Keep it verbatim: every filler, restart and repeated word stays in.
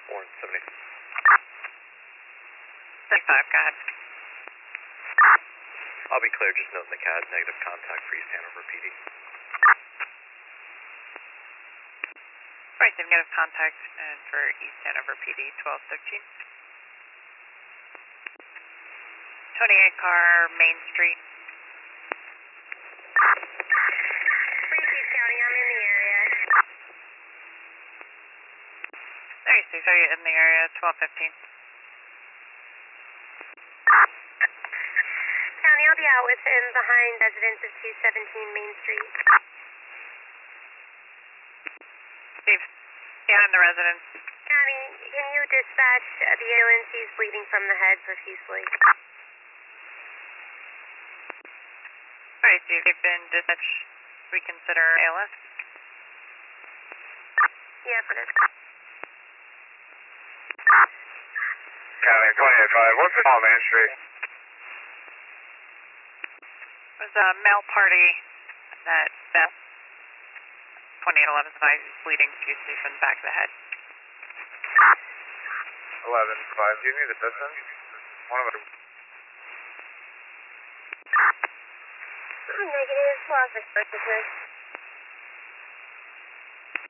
Warren seventy. seventy-five, go ahead. I'll be clear, just note in the C A D, negative contact for East Hanover P D. Right, so negative contact and for East Hanover P D, twelve thirteen. twenty-eight car, Main Street. Freekeys County, I'm in the area. thirty-six, are you in the area, twelve fifteen? County, I'll be out with him behind residents of two seventeen Main Street. Steve, behind the residence. County, can you dispatch uh, the ambulance? He's bleeding from the head profusely. Alright, Steve, you've been dispatched. We consider A L S? Yeah, for this. County twenty-eight five, what's the call, Main Street? It was a male party that Beth, twenty-eight eleven, advised is bleeding profusely from the back of the head. eleven five, do you need assistance? One of them. Negative, office purchases.